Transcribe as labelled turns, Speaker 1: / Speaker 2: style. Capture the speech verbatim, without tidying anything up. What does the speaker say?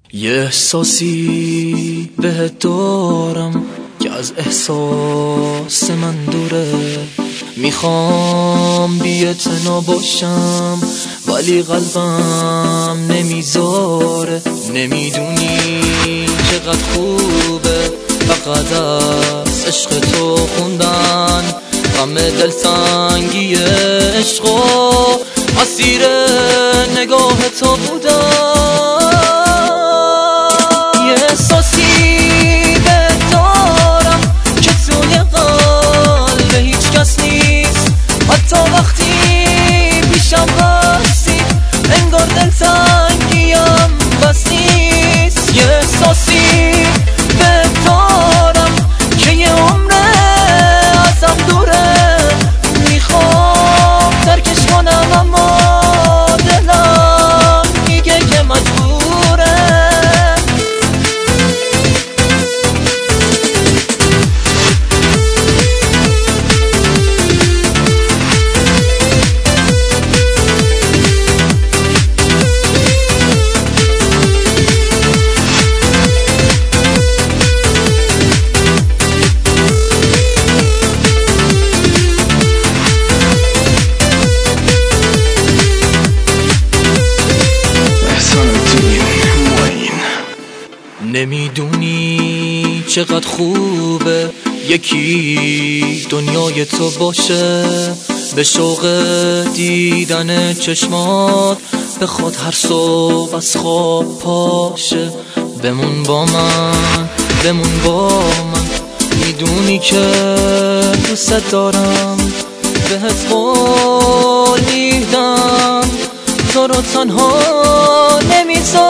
Speaker 1: یه احساسی بهت دارم که از احساس من دوره، میخوام بی‌اعتنا باشم ولی قلبم نمیذاره. نمیدونی چقدر خوبه فقط از عشق تو خوندن، غم دلتنگی عشق و اسیر نگاه تو بودن. یه احساسی بهت دارم که توی قلب هیچ کس نیست، حتی وقتی پیشم هستی انگار دلتنگیم بس نیست. یه احساسی بهت دارم که یه عمره ازم دوره، میخوام ترکش کنم اما دلم میگه که مجبوره. نمیدونی چقدر خوبه یکی دنیای تو باشه، به شوق دیدن چشمات بخواد هر صبح از خواب پاشه. بمون با من، بمون با من، میدونی که دوست دارم، بهت قول میدم تو رو تنها نمیذارم.